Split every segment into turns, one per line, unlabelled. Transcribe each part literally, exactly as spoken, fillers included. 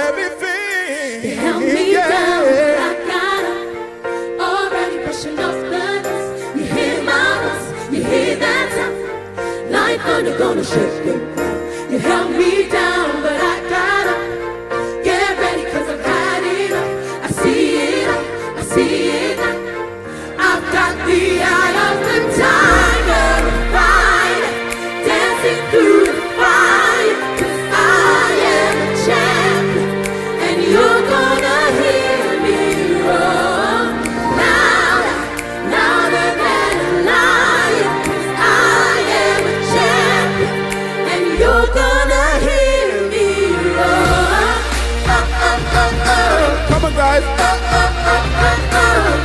everything.
You held me
yeah.
down, but I got up. Already brushing off the dust. You hear my voice, you hear that sound. Like thunder gonna shake the ground. You held me down, but I got up. Get ready, cause I've had enough. I see it all, I see it now. I've got the eye of the tiger, a fighter, dancing through the fire. Cause I am a champion, and you're gonna hear me roar. Louder, louder than a lion. Cause I am a champion, and you're gonna hear me roar. Oh, oh, oh, oh.
Come on, guys.
Oh, oh, oh, oh, oh.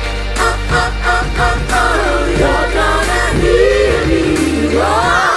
You're gonna hear me roar.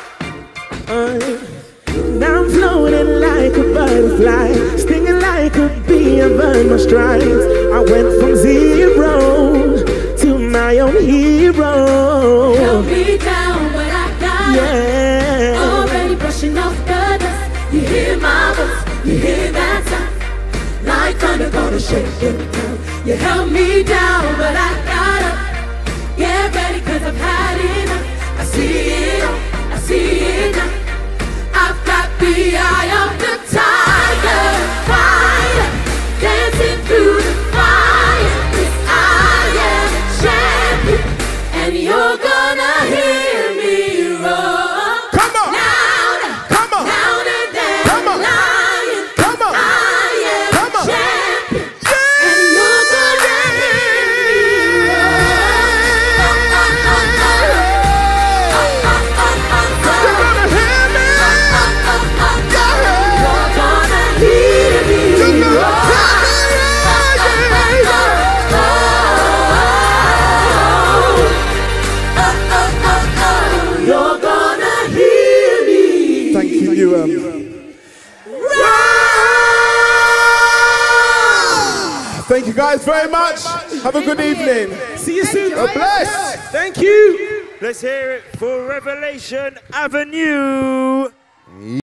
Uh, now I'm floating like a butterfly, stinging like a bee, I've earned my stripes. I went from zero to my own hero.
Held me down, but I got
yeah.
up. Already brushing off the dust. You hear my voice, you hear that sound. Like thunder gonna shake the ground. You held me down, but I got up. Get ready, cause I've had enough. I see it all, I see it now. I've got the eye of the tiger, fighter, dancing through the fire. Cause I am a champion, and you're gonna hear me roar.
Come on.
Louder,
Come on.
louder than
Come on.
a lion.
Come on.
I am
Come on.
a champion,
Yeah.
and you're gonna hear me roar.
Thank you, you um. Thank you guys very much. Have a good evening.
See you soon.
God bless.
Thank you.
Let's hear it for Revelation Avenue.